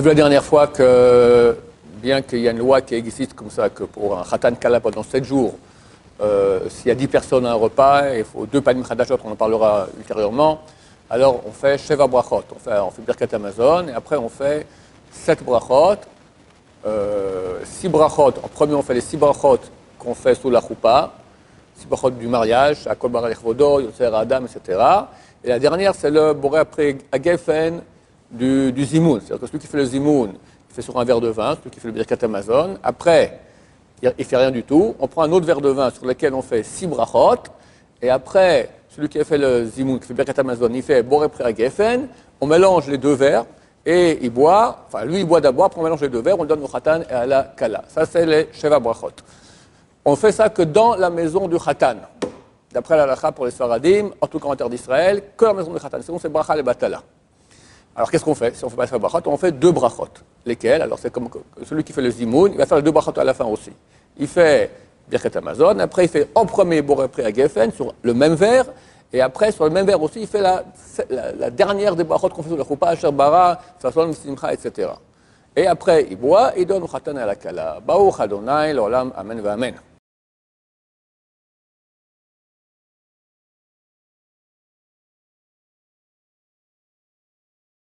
a vu la dernière fois que, bien qu'il y a une loi qui existe comme ça, que pour un khatan kala pendant 7 jours, s'il y a 10 personnes à un repas, il faut 2 panim chadashot, on en parlera ultérieurement, alors on fait sheva brachot, on fait birkat Amazon, et après on fait 7 brachot, 6 brachot, en premier on fait les 6 brachot qu'on fait sous la choupa, 6 brachot du mariage, à kol barach vodo, yotzer adam, etc. Et la dernière c'est le boré après agefen du zimoun, c'est-à-dire que celui qui fait le zimoun, il fait sur un verre de vin, celui qui fait le birkat Amazon, après il ne fait rien du tout, on prend un autre verre de vin sur lequel on fait 6 brachot, et après, celui qui a fait le zimoun, qui fait birkat Amazon, il fait boré après gefen, on mélange les 2 verres, et il boit, enfin lui il boit d'abord, après on mélange les 2 verres, on le donne au khatan et à la kala. Ça c'est les sheva brachot. On fait ça que dans la maison du khatan. D'après la halakha pour les Sfaradim, en tout cas en terre d'Israël, que la maison du khatan. Sinon c'est bracha le batala. Alors qu'est-ce qu'on fait? Si on ne fait pas sheva brachot, on fait 2 brachot. Lesquels? Alors c'est comme celui qui fait le zimoun, il va faire les 2 brachot à la fin aussi. Il fait birkat Amazon, après il fait en premier boré après à gefen sur le même verre, et après sur le même verre aussi il fait la dernière des brachot qu'on fait sur la choupa, asher bara, fason simcha, etc. Et après il boit et donne au khatan à la kala. Baruch Adonai, l'olam, amen, amen.